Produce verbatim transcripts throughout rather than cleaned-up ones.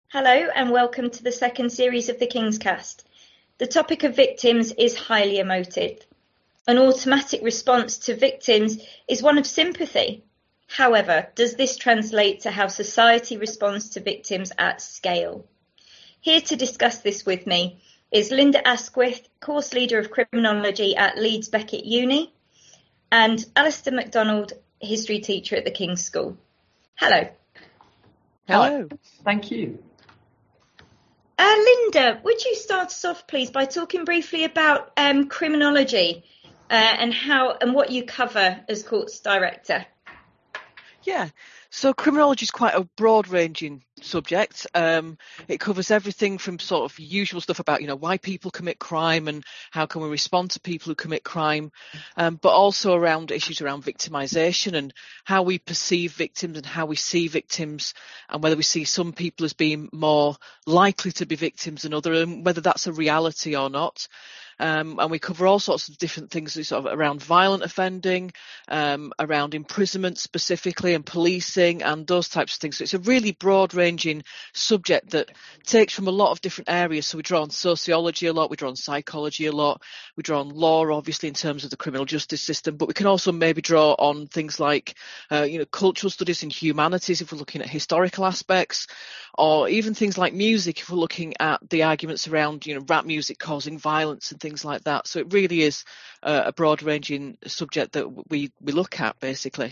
Hello and welcome to the second series of the King's Cast. The topic of victims is highly emotive. An automatic response to victims is one of sympathy. However, does this translate to how society responds to victims at scale? Here to discuss this with me is Linda Asquith, course leader of criminology at Leeds Beckett Uni, and Alistair MacDonald, history teacher at the King's School. Hello. Hello. Hi. Thank you. Uh, Linda, would you start us off, please, by talking briefly about um, criminology uh, and how and what you cover as course director? Yeah, so criminology is quite a broad-ranging subject. Um, it covers everything from sort of usual stuff about, you know, why people commit crime and how can we respond to people who commit crime, um, but also around issues around victimisation and how we perceive victims and how we see victims and whether we see some people as being more likely to be victims than others and whether that's a reality or not. Um, and we cover all sorts of different things sort of around violent offending, um, around imprisonment specifically and policing and those types of things. So it's a really broad-ranging subject that takes from a lot of different areas. So we draw on sociology a lot, we draw on psychology a lot, we draw on law obviously in terms of the criminal justice system, but we can also maybe draw on things like, uh, you know, cultural studies and humanities if we're looking at historical aspects, or even things like music if we're looking at the arguments around, you know, rap music causing violence and things things like that. So it really is uh, a broad-ranging subject that we, we look at, basically.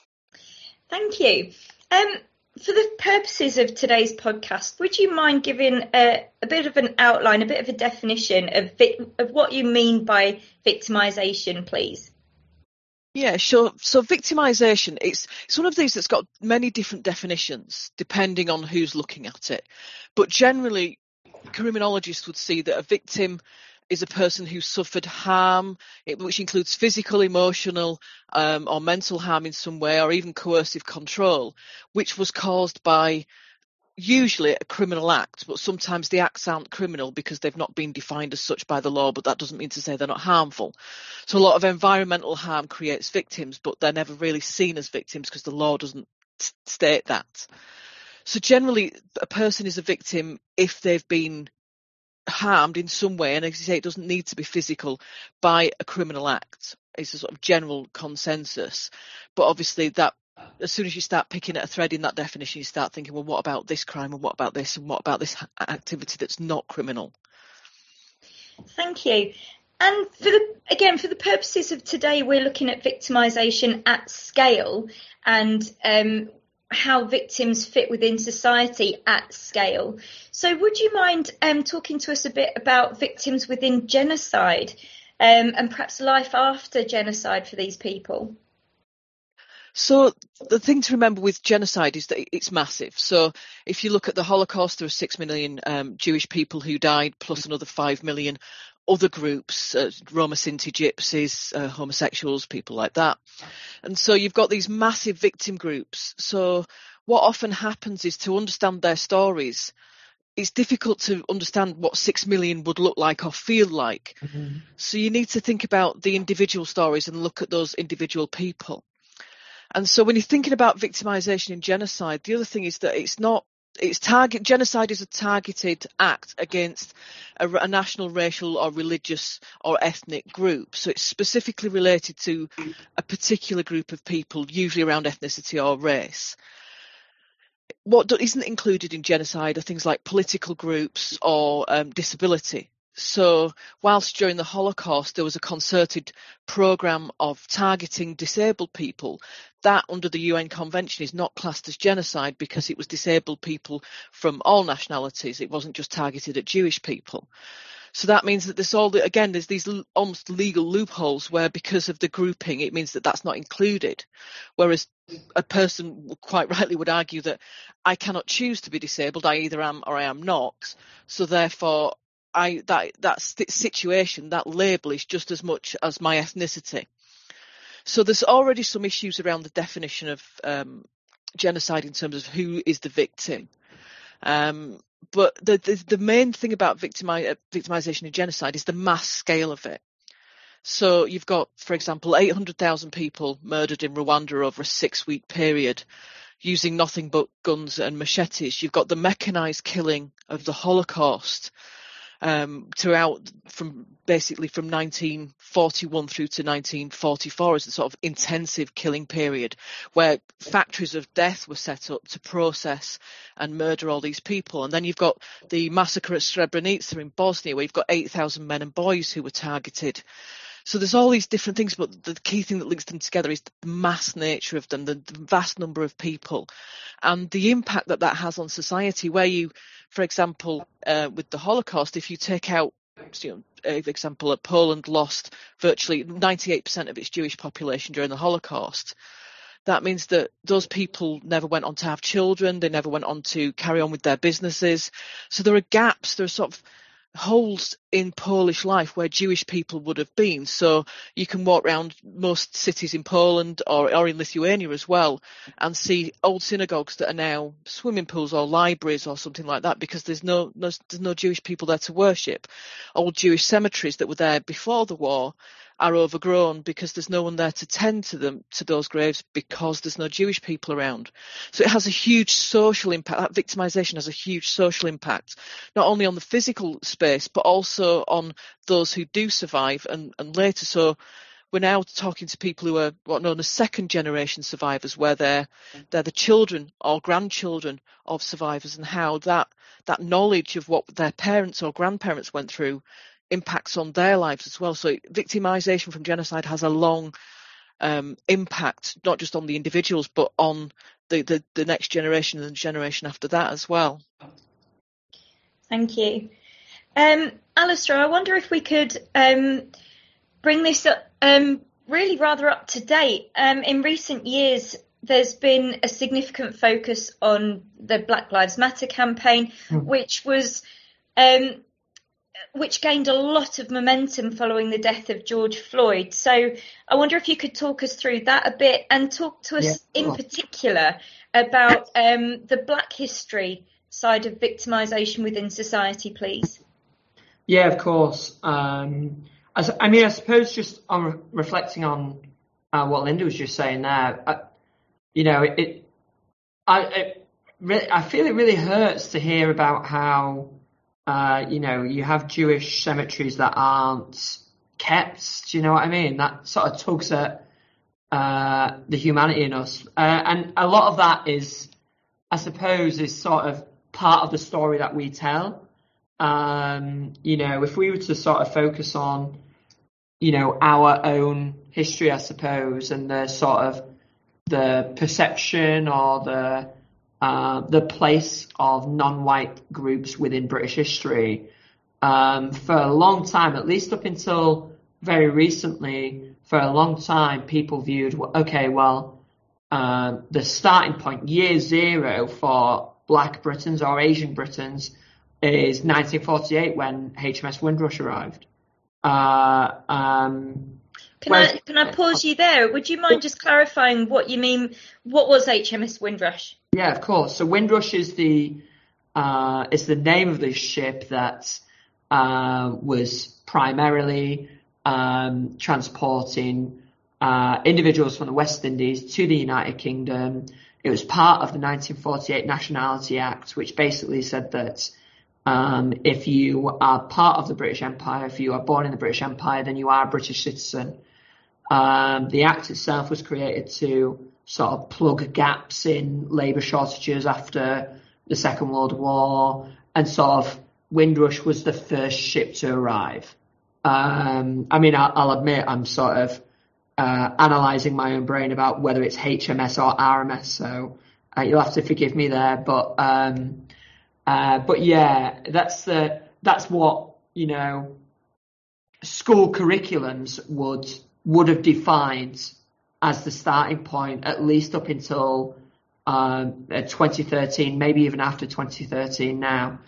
Thank you. Um, for the purposes of today's podcast, would you mind giving a, a bit of an outline, a bit of a definition of, vic- of what you mean by victimisation, please? Yeah, sure. So victimisation, it's, it's one of these that's got many different definitions depending on who's looking at it. But generally, criminologists would see that a victim is a person who suffered harm, which includes physical, emotional um, or mental harm in some way, or even coercive control, which was caused by usually a criminal act, but sometimes the acts aren't criminal because they've not been defined as such by the law, but that doesn't mean to say they're not harmful. So a lot of environmental harm creates victims, but they're never really seen as victims because the law doesn't state that. So generally, a person is a victim if they've been harmed in some way, and as you say, it doesn't need to be physical, by a criminal act. It's a sort of general consensus. But obviously that as soon as you start picking at a thread in that definition, you start thinking, well, what about this crime and what about this and what about this activity that's not criminal? Thank you. And for the, again, for the purposes of today, we're looking at victimisation at scale and um, how victims fit within society at scale. So would you mind um, talking to us a bit about victims within genocide um, and perhaps life after genocide for these people? So the thing to remember with genocide is that it's massive. So if you look at the Holocaust, there are six million um, Jewish people who died, plus another five million other groups, uh, Roma, Sinti, Gypsies, uh, homosexuals, people like that. And so you've got these massive victim groups. So what often happens is to understand their stories, it's difficult to understand what six million would look like or feel like. Mm-hmm. So you need to think about the individual stories and look at those individual people. And so when you're thinking about victimisation in genocide, the other thing is that it's not, it's target, genocide is a targeted act against a, a national, racial or religious or ethnic group. So it's specifically related to a particular group of people, usually around ethnicity or race. What isn't included in genocide are things like political groups or um, disability. So whilst during the Holocaust there was a concerted programme of targeting disabled people, that under the U N Convention is not classed as genocide because it was disabled people from all nationalities. It wasn't just targeted at Jewish people. So that means that there's all the, again, there's these almost legal loopholes where because of the grouping, it means that that's not included. Whereas a person quite rightly would argue that I cannot choose to be disabled. I either am or I am not. So therefore, I, that, that situation, that label is just as much as my ethnicity. So there's already some issues around the definition of um, genocide in terms of who is the victim. Um, but the, the, the main thing about victimi- victimisation in genocide is the mass scale of it. So you've got, for example, eight hundred thousand people murdered in Rwanda over a six-week period. using nothing but guns and machetes. You've got the mechanized killing of the Holocaust um, throughout, from basically from nineteen forty-one through to nineteen forty-four as a sort of intensive killing period, where factories of death were set up to process and murder all these people. And then you've got the massacre at Srebrenica in Bosnia, where you've got eight thousand men and boys who were targeted. So there's all these different things, but the key thing that links them together is the mass nature of them, the, the vast number of people, and the impact that that has on society. Where you, for example, uh, with the Holocaust, if you take out, you know, for example, Poland lost virtually ninety-eight percent of its Jewish population during the Holocaust. That means that those people never went on to have children. They never went on to carry on with their businesses. So there are gaps, there are sort of holes in Polish life where Jewish people would have been. So you can walk around most cities in Poland or, or in Lithuania as well and see old synagogues that are now swimming pools or libraries or something like that, because there's no, no there's no Jewish people there to worship. Old Jewish cemeteries that were there before the war are overgrown because there's no one there to tend to them, to those graves, because there's no Jewish people around. So it has a huge social impact. That victimization has a huge social impact, not only on the physical space, but also on those who do survive and, and later. So we're now talking to people who are what are known as second generation survivors, where they're, they're the children or grandchildren of survivors, and how that, that knowledge of what their parents or grandparents went through impacts on their lives as well. So victimization from genocide has a long um, impact, not just on the individuals, but on the, the, the next generation and the generation after that as well. Thank you. Um, Alistair, I wonder if we could um, bring this up, um, really rather up to date. Um, in recent years, there's been a significant focus on the Black Lives Matter campaign, mm. which was um, which gained a lot of momentum following the death of George Floyd. So I wonder if you could talk us through that a bit and talk to us yeah, in particular about um, the Black history side of victimisation within society, please. Yeah, of course. Um, as, I mean, I suppose just on re- reflecting on uh, what Linda was just saying there, I, you know, it, it I it really, I feel it really hurts to hear about how Uh, you know, you have Jewish cemeteries that aren't kept. Do you know what I mean? That sort of tugs at uh, the humanity in us. Uh, and a lot of that is, I suppose, is sort of part of the story that we tell. Um, you know, if we were to sort of focus on, you know, our own history, I suppose, and the sort of the perception or the Uh, the place of non-white groups within British history. Um, for a long time, at least up until very recently, for a long time, people viewed, okay, well, uh, the starting point, year zero for Black Britons or Asian Britons is nineteen forty-eight when H M S Windrush arrived. Uh, um, Can I can I pause you there? Would you mind just clarifying what you mean? What was H M S Windrush? Yeah, of course. So Windrush is the uh, is the name of the ship that uh, was primarily um, transporting uh, individuals from the West Indies to the United Kingdom. It was part of the nineteen forty-eight Nationality Act, which basically said that um, if you are part of the British Empire, if you are born in the British Empire, then you are a British citizen. Um, the Act itself was created to sort of plug gaps in labour shortages after the Second World War, and sort of Windrush was the first ship to arrive. Um, I mean, I'll, I'll admit I'm sort of uh, analysing my own brain about whether it's H M S or R M S, so uh, you'll have to forgive me there. But um, uh, but yeah, that's the that's what, you know, school curriculums would would have defined as the starting point, at least up until um, twenty thirteen, maybe even after twenty thirteen now.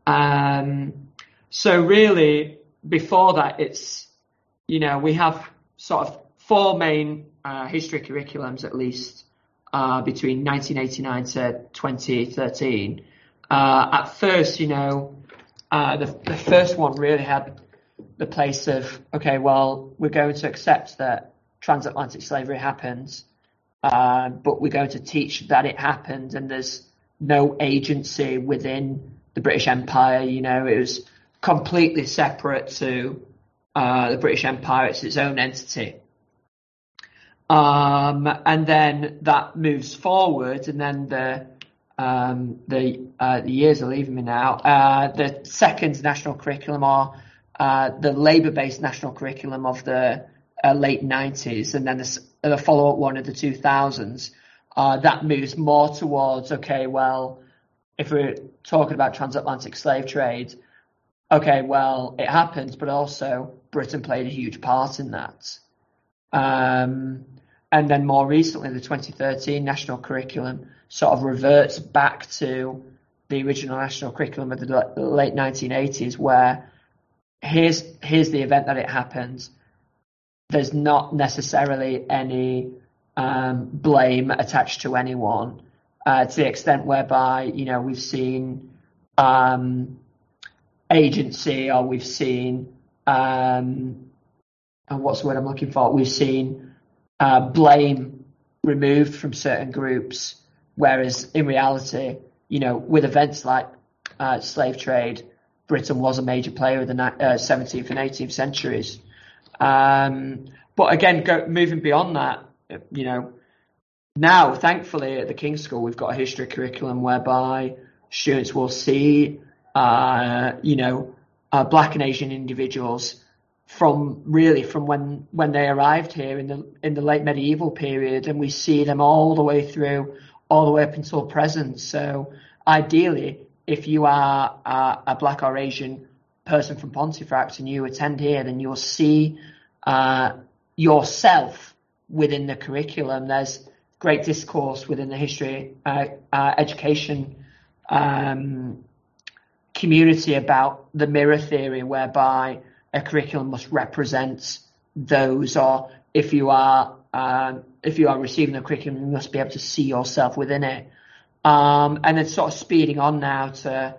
Um, so really, before that, it's, you know, we have sort of four main uh, history curriculums, at least, uh, between nineteen eighty-nine to twenty thirteen. Uh, at first, you know, uh, the, the first one really had the place of, okay, well, we're going to accept that transatlantic slavery happens, uh, but we're going to teach that it happened, and there's no agency within the British Empire. You know, it was completely separate to uh, the British Empire. It's its own entity. Um, and then that moves forward, and then the um, the uh, the years are leaving me now. Uh, the second national curriculum, or uh, the Labour-based national curriculum of the uh, late nineties, and then the, the follow-up one of the two thousands, uh, that moves more towards, okay, well, if we're talking about transatlantic slave trade, okay, well, it happened, but also Britain played a huge part in that. Um, and then more recently, the twenty thirteen national curriculum sort of reverts back to the original national curriculum of the late nineteen eighties, where here's here's the event that it happened. There's not necessarily any um, blame attached to anyone, uh, to the extent whereby, you know, we've seen um, agency, or we've seen um, and what's the word I'm looking for? We've seen uh, blame removed from certain groups, whereas in reality, you know, with events like uh, slave trade, Britain was a major player in the uh, seventeenth and eighteenth centuries. Um, but again, go, moving beyond that, you know, now, thankfully, at the King's School, we've got a history curriculum whereby students will see, uh, you know, uh, Black and Asian individuals from really from when, when they arrived here in the in the late medieval period, and we see them all the way through, all the way up until present. So ideally, if you are uh, a Black or Asian person from Pontefract and you attend here, then you'll see uh, yourself within the curriculum. There's great discourse within the history uh, uh, education um, community about the mirror theory, whereby a curriculum must represent those, or if you are uh, if you are receiving a curriculum, you must be able to see yourself within it. Um, and then sort of speeding on now to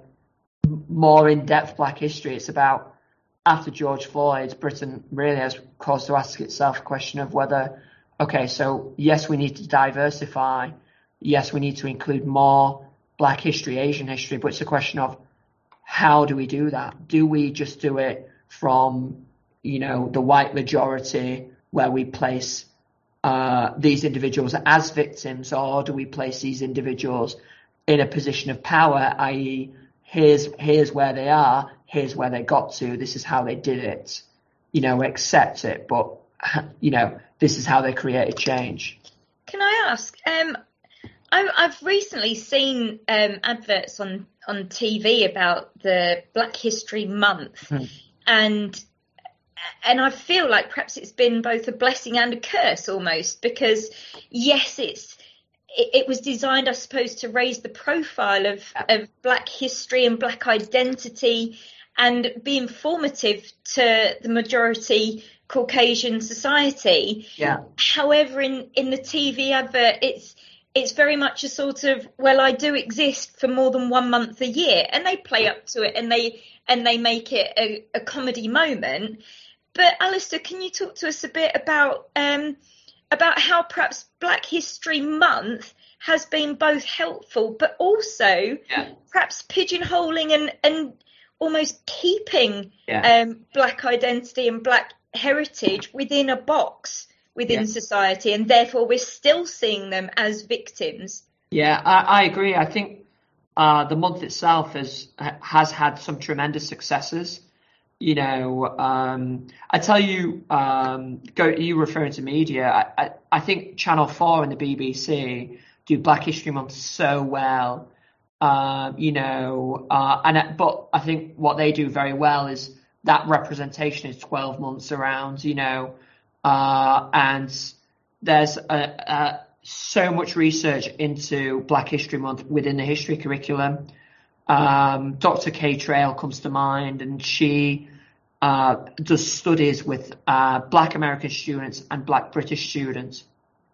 more in-depth Black history. It's about, after George Floyd, Britain really has caused to ask itself a question of whether, okay, so yes, we need to diversify. Yes, we need to include more Black history, Asian history, but it's a question of how do we do that? Do we just do it from, you know, the white majority, where we place uh, these individuals as victims, or do we place these individuals in a position of power, that is, here's here's where they are, here's where they got to, this is how they did it, you know, accept it, but, you know, this is how they created change. Can I ask, um, I, I've recently seen um, adverts on, on T V about the Black History Month, hmm. and and I feel like perhaps it's been both a blessing and a curse almost, because yes, it's it, it was designed, I suppose, to raise the profile of, of Black history and Black identity and be informative to the majority Caucasian society. Yeah. However, in, in the T V advert, it's it's very much a sort of, well, I do exist for more than one month a year, and they play up to it and they and they make it a, a comedy moment. But Alistair, can you talk to us a bit about um, about how perhaps Black History Month has been both helpful, but also yeah. perhaps pigeonholing and, and almost keeping yeah. um, Black identity and Black heritage within a box within yeah. society, and therefore we're still seeing them as victims? Yeah, I, I agree. I think uh, the month itself has has had some tremendous successes. You know, um, I tell you, um, go you referring to media. I, I, I think Channel four and the B B C do Black History Month so well. Uh, you know, uh, and but I think what they do very well is that representation is twelve months around. You know, uh, and there's a, a, so much research into Black History Month within the history curriculum. Um, Doctor Kay Trail comes to mind, and she uh, does studies with uh, Black American students and Black British students.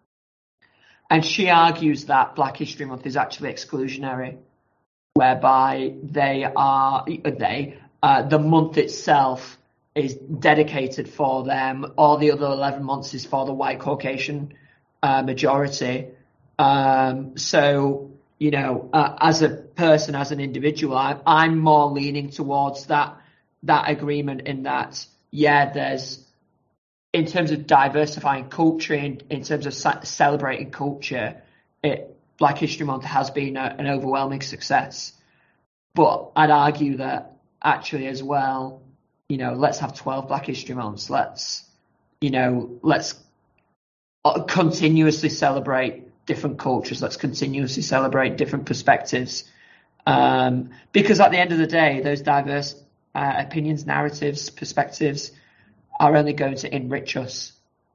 And she argues that Black History Month is actually exclusionary, whereby they are, they, uh, the month itself is dedicated for them. All the other eleven months is for the white Caucasian uh, majority. Um, so, you know, uh, as a person, as an individual, I, I'm more leaning towards that that agreement in that, yeah, there's, in terms of diversifying culture, in, in terms of sa- celebrating culture, it, Black History Month has been a, an overwhelming success. But I'd argue that actually as well, you know, let's have twelve Black History Months. Let's, you know, let's continuously celebrate different cultures. Let's continuously celebrate different perspectives. Um, because at the end of the day, those diverse uh, opinions, narratives, perspectives are only going to enrich us.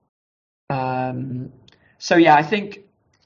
Um, so yeah, I think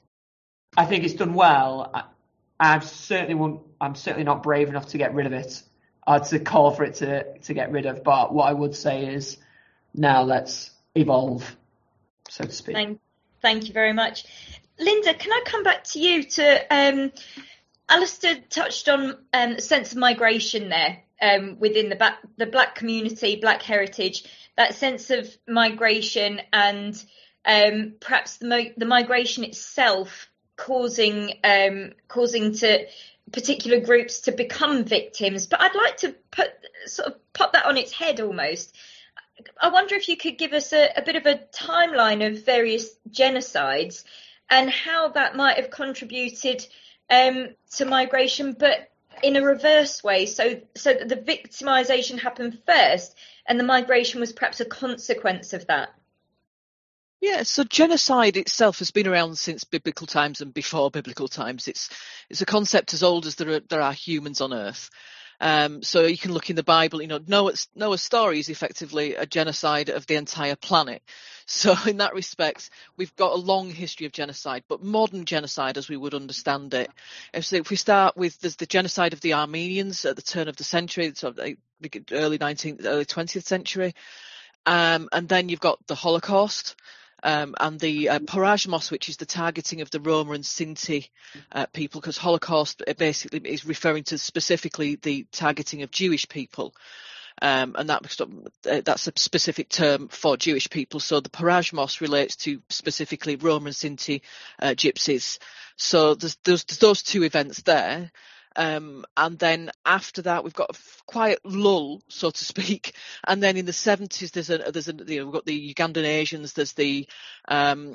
I think it's done well. I, I certainly won't, I'm certainly not brave enough to get rid of it, or to call for it to to get rid of. But what I would say is, now let's evolve, so to speak. Thank, thank you very much, Linda. Can I come back to you? To um, Alistair touched on um, a sense of migration there um, within the back, the Black community, Black heritage. That sense of migration and um, perhaps the, the migration itself causing um, causing to particular groups to become victims. But I'd like to put sort of pop that on its head almost. I wonder if you could give us a, a bit of a timeline of various genocides and how that might have contributed um, to migration, but in a reverse way, so so that the victimization happened first and the migration was perhaps a consequence of that. Yeah, so genocide itself has been around since biblical times and before biblical times. It's it's a concept as old as there are, there are humans on Earth. Um, so you can look in the Bible, you know, Noah's, Noah's story is effectively a genocide of the entire planet. So in that respect, we've got a long history of genocide, but modern genocide as we would understand it. If, so if we start with there's the genocide of the Armenians at the turn of the century, so the early nineteenth, early twentieth century, um, and then you've got the Holocaust. Um, and the uh, Porajmos, which is the targeting of the Roma and Sinti uh, people, because Holocaust basically is referring to specifically the targeting of Jewish people. Um, and that, uh, that's a specific term for Jewish people. So the Porajmos relates to specifically Roma and Sinti uh, gypsies. So there's, there's, there's those two events there. Um, and then after that, we've got a quiet lull, so to speak. And then in the seventies, there's a, there's a, you know, we've got the Ugandan Asians, there's the, um,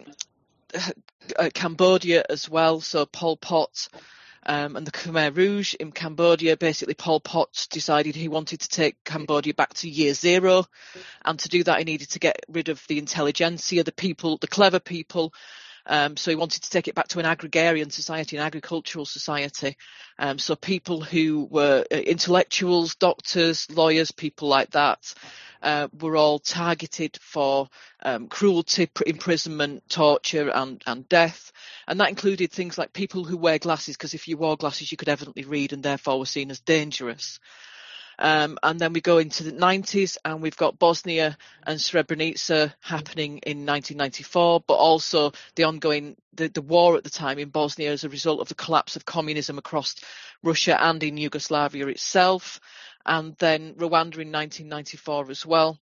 uh, Cambodia as well. So Pol Pot, um, and the Khmer Rouge in Cambodia. Basically, Pol Pot decided he wanted to take Cambodia back to year zero. And to do that, he needed to get rid of the intelligentsia, the people, the clever people. Um, so he wanted to take it back to an agrarian society, an agricultural society. Um, so people who were intellectuals, doctors, lawyers, people like that, uh, were all targeted for um, cruelty, imprisonment, torture and, and death. And that included things like people who wear glasses, because if you wore glasses, you could evidently read and therefore were seen as dangerous. Um, and then we go into the nineties and we've got Bosnia and Srebrenica happening in nineteen ninety-four, but also the ongoing, the, the war at the time in Bosnia as a result of the collapse of communism across Russia and in Yugoslavia itself. And then Rwanda in nineteen ninety-four as well.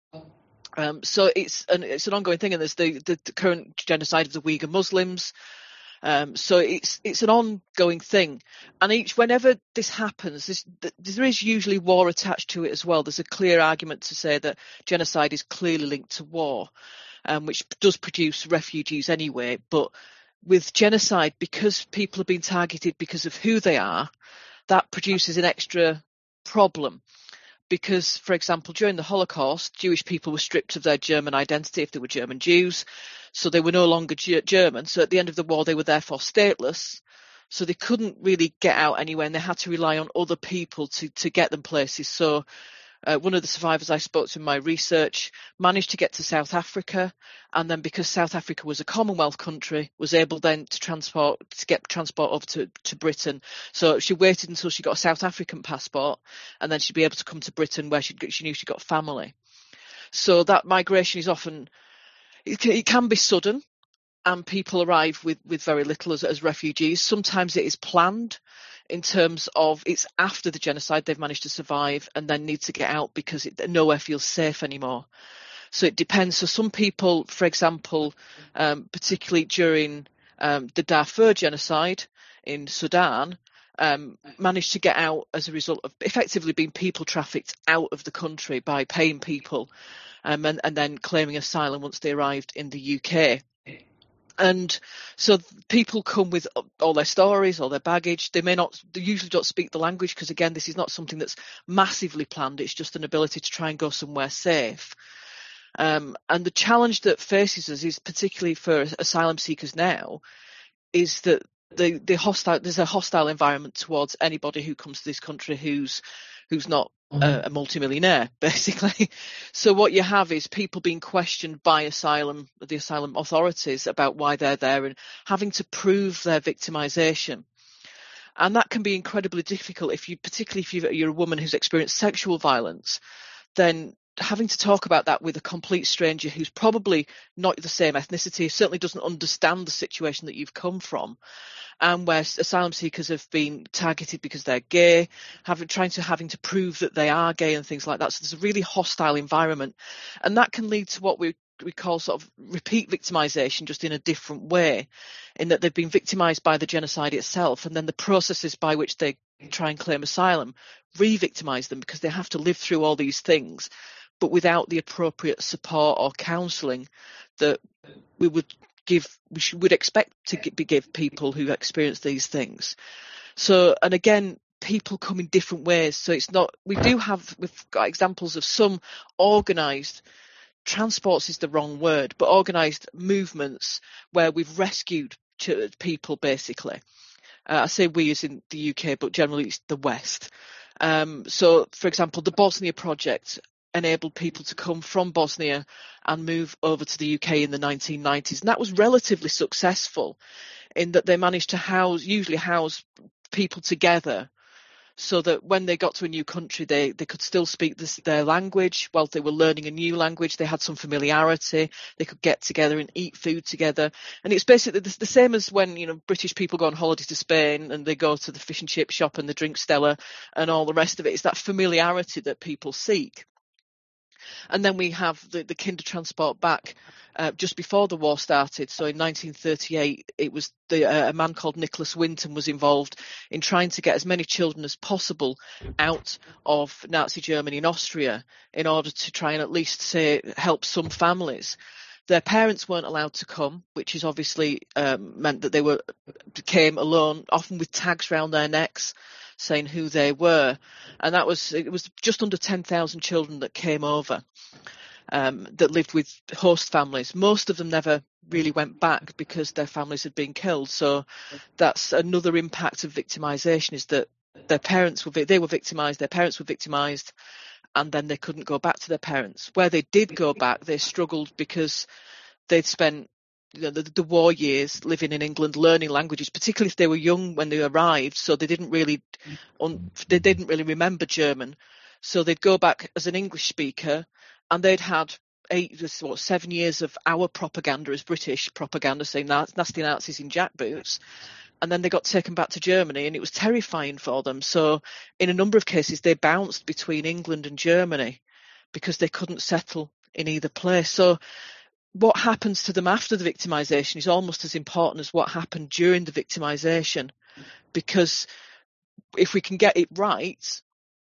Um, so it's an, it's an ongoing thing. And there's the, the, the current genocide of the Uyghur Muslims. Um, so it's it's an ongoing thing, and each whenever this happens, this, there is usually war attached to it as well. There's a clear argument to say that genocide is clearly linked to war, um, which does produce refugees anyway. But with genocide, because people have been targeted because of who they are, that produces an extra problem. Because, for example, during the Holocaust, Jewish people were stripped of their German identity if they were German Jews. So they were no longer G- German. So at the end of the war, they were therefore stateless. So they couldn't really get out anywhere, and they had to rely on other people to, to get them places. So uh, one of the survivors I spoke to in my research managed to get to South Africa. And then because South Africa was a Commonwealth country, was able then to transport, to get transport over to, to Britain. So she waited until she got a South African passport, and then she'd be able to come to Britain where she'd, she knew she got family. So that migration is often, it can, it can be sudden, and people arrive with, with very little as, as refugees. Sometimes it is planned in terms of it's after the genocide they've managed to survive and then need to get out because it, nowhere feels safe anymore. So it depends. So some people, for example, um, particularly during um, the Darfur genocide in Sudan, um, managed to get out as a result of effectively being people trafficked out of the country by paying people um, and, and then claiming asylum once they arrived in the U K. And so people come with all their stories, all their baggage. They may not, they usually don't speak the language because, again, this is not something that's massively planned. It's just an ability to try and go somewhere safe. Um, and the challenge that faces us is, particularly for asylum seekers now, is that the, the hostile, there's a hostile environment towards anybody who comes to this country who's who's not a, a multimillionaire, basically. So what you have is people being questioned by asylum, the asylum authorities about why they're there and having to prove their victimisation. And that can be incredibly difficult if you, particularly if you're a woman who's experienced sexual violence, then having to talk about that with a complete stranger who's probably not the same ethnicity, certainly doesn't understand the situation that you've come from, and where asylum seekers have been targeted because they're gay, having trying to having to prove that they are gay and things like that. So there's a really hostile environment, and that can lead to what we we call sort of repeat victimisation, just in a different way, in that they've been victimised by the genocide itself, and then the processes by which they try and claim asylum re-victimise them because they have to live through all these things, but without the appropriate support or counselling that we would give, we should, would expect to be give people who experience these things. So, and again, people come in different ways. So it's not, we do have, we've got examples of some organised, transports is the wrong word, but organised movements where we've rescued people, basically. Uh, I say we as in the U K, but generally it's the West. Um, so, for example, the Bosnia Project enabled people to come from Bosnia and move over to the U K in the nineteen nineties. And that was relatively successful in that they managed to house, usually house people together so that when they got to a new country, they, they could still speak this, their language while they were learning a new language. They had some familiarity. They could get together and eat food together. And it's basically the, the same as when, you know, British people go on holiday to Spain and they go to the fish and chip shop and they drink Stella and all the rest of it. It's that familiarity that people seek. And then we have the, the kinder transport back uh, just before the war started. So in nineteen thirty-eight, it was the, uh, a man called Nicholas Winton was involved in trying to get as many children as possible out of Nazi Germany and Austria in order to try and at least say help some families. Their parents weren't allowed to come, which is obviously um, meant that they were came alone, often with tags around their necks, saying who they were. And that was, it was just under ten thousand children that came over, um, that lived with host families. Most of them never really went back because their families had been killed. So that's another impact of victimisation, is that their parents were, they were victimised, their parents were victimised, and then they couldn't go back to their parents. Where they did go back, they struggled because they'd spent, you know, the, the war years living in England, learning languages, particularly if they were young when they arrived. So they didn't really, un, they didn't really remember German. So they'd go back as an English speaker, and they'd had eight, what, seven years of our propaganda as British propaganda, saying nasty Nazis in jackboots. And then they got taken back to Germany, and it was terrifying for them. So in a number of cases, they bounced between England and Germany because they couldn't settle in either place. So what happens to them after the victimisation is almost as important as what happened during the victimisation, because if we can get it right,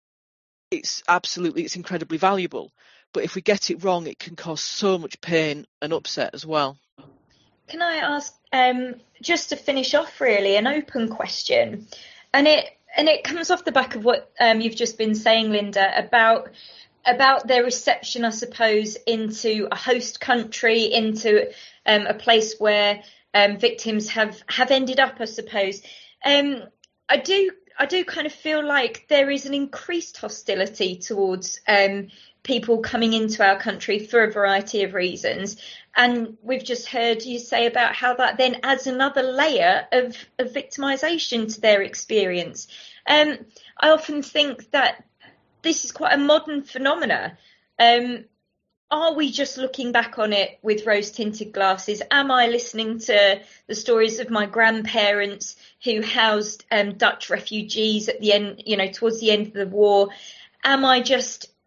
it's absolutely, it's incredibly valuable. But if we get it wrong, it can cause so much pain and upset as well. Can I ask, um, just to finish off, really, an open question, and it and it comes off the back of what um, you've just been saying, Linda, about about their reception, I suppose, into a host country, into um, a place where um, victims have, have ended up, I suppose. Um, I do I do kind of feel like there is an increased hostility towards um, people coming into our country for a variety of reasons. And we've just heard you say about how that then adds another layer of, of victimisation to their experience. Um, I often think that this is quite a modern phenomena. Um, are we just looking back on it with rose-tinted glasses? Am I listening to the stories of my grandparents who housed um, Dutch refugees at the end, you know, towards the end of the war? Am I just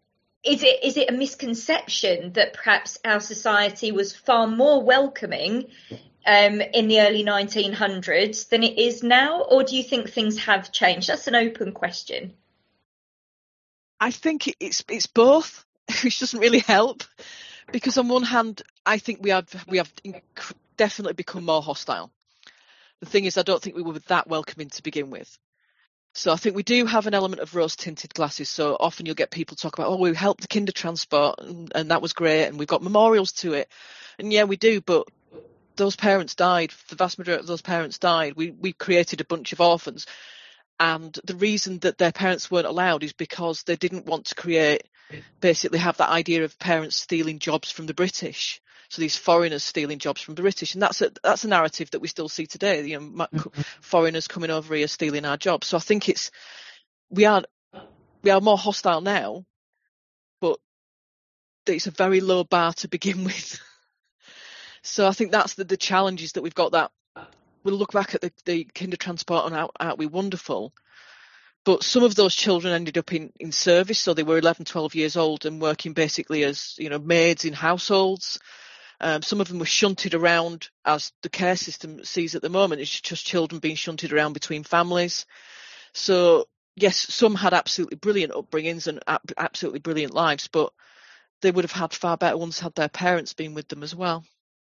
is it is it a misconception that perhaps our society was far more welcoming um, in the early nineteen hundreds than it is now, or do you think things have changed? That's an open question. I think it's it's both, which doesn't really help, because on one hand, I think we have we have definitely become more hostile. The thing is, I don't think we were that welcoming to begin with. So I think we do have an element of rose-tinted glasses. So often you'll get people talk about, oh, we helped the kinder transport and, and that was great, and we've got memorials to it. And yeah, we do, but those parents died. The vast majority of those parents died. We we created a bunch of orphans. And the reason that their parents weren't allowed is because they didn't want to create, basically have that idea of parents stealing jobs from the British. So these foreigners stealing jobs from the British, and that's a that's a narrative that we still see today. You know, mm-hmm. foreigners coming over here stealing our jobs. So I think it's we are we are more hostile now, but it's a very low bar to begin with. So I think that's the, the challenges that we've got. That we'll look back at the, the kinder transport and out, out we wonderful, but some of those children ended up in, in service. So they were eleven, twelve years old and working basically as, you know, maids in households. Um, some of them were shunted around, as the care system sees at the moment. It's just children being shunted around between families. So, yes, some had absolutely brilliant upbringings and ab- absolutely brilliant lives, but they would have had far better ones had their parents been with them as well.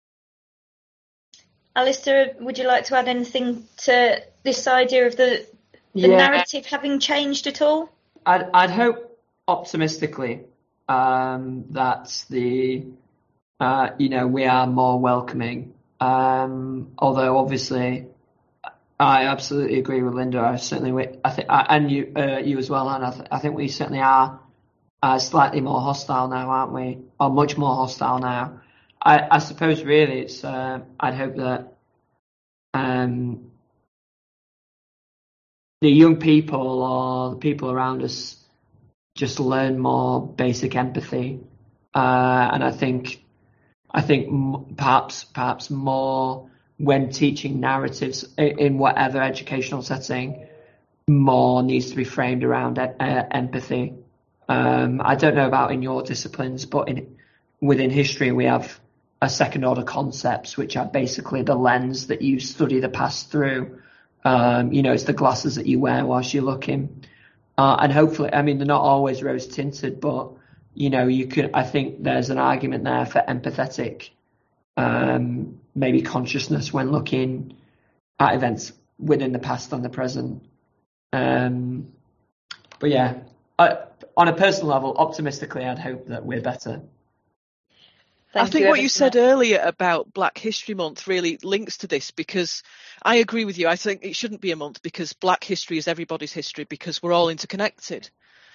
Alistair, would you like to add anything to this idea of the, the yeah. narrative having changed at all? I'd, I'd hope optimistically um, that the... Uh, you know, we are more welcoming. Um, although, obviously, I absolutely agree with Linda. I certainly, I think, and you, uh, you as well, Anne. I, th- I think we certainly are uh, slightly more hostile now, aren't we? Or much more hostile now. I, I suppose, really, it's. Uh, I'd hope that um, the young people or the people around us just learn more basic empathy, uh, and I think. I think perhaps perhaps more when teaching narratives in whatever educational setting, more needs to be framed around uh, empathy. Um, I don't know about in your disciplines, but in, within history we have a second order concepts, which are basically the lens that you study the past through. Um, you know, it's the glasses that you wear whilst you're looking. Uh, and hopefully, I mean, they're not always rose tinted, but you know, you could. I think there's an argument there for empathetic, um, maybe consciousness when looking at events within the past and the present. Um, but yeah, I, on a personal level, optimistically, I'd hope that we're better. Thank I think you what you said earlier about Black History Month really links to this, because I agree with you. I think it shouldn't be a month because Black history is everybody's history, because we're all interconnected.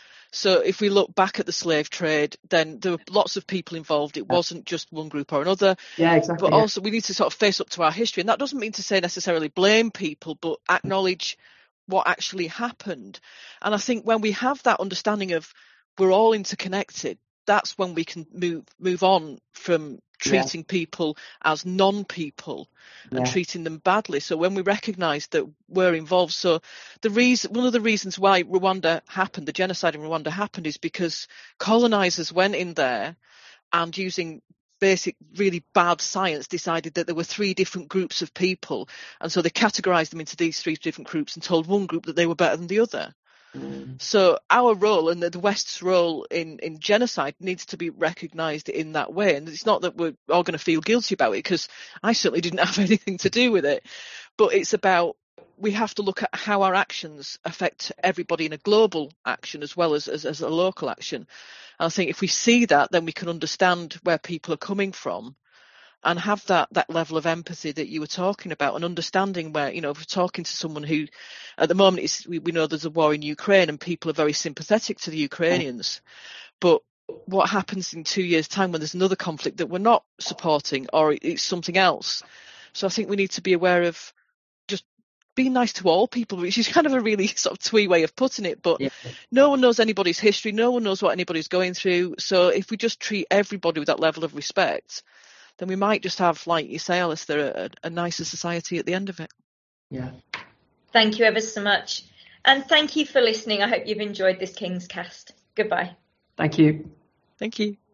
So if we look back at the slave trade, then there were lots of people involved. It wasn't just one group or another. Yeah, exactly. But yeah. Also we need to sort of face up to our history. And that doesn't mean to say necessarily blame people, but acknowledge what actually happened. And I think when we have that understanding of we're all interconnected, that's when we can move move on from treating yeah. people as non-people and yeah. treating them badly. So when we recognise that we're involved, so the reason, one of the reasons why Rwanda happened, the genocide in Rwanda happened, is because colonisers went in there and using basic, really bad science decided that there were three different groups of people, and so they categorised them into these three different groups and told one group that they were better than the other. Mm. So our role and the, the West's role in, in genocide needs to be recognised in that way. And it's not that we're all going to feel guilty about it, because I certainly didn't have anything to do with it. But it's about, we have to look at how our actions affect everybody in a global action as well as, as, as a local action. And I think if we see that, then we can understand where people are coming from and have that, that level of empathy that you were talking about, and understanding where, you know, if we're talking to someone who, at the moment, is, we, we know there's a war in Ukraine and people are very sympathetic to the Ukrainians. But what happens in two years' time when there's another conflict that we're not supporting, or it's something else? So I think we need to be aware of just being nice to all people, which is kind of a really sort of twee way of putting it. But yeah. No one knows anybody's history. No one knows what anybody's going through. So if we just treat everybody with that level of respect, then we might just have, like you say, Alistair, a, a nicer society at the end of it. Yeah. Thank you ever so much. And thank you for listening. I hope you've enjoyed this King's Cast. Goodbye. Thank you. Thank you.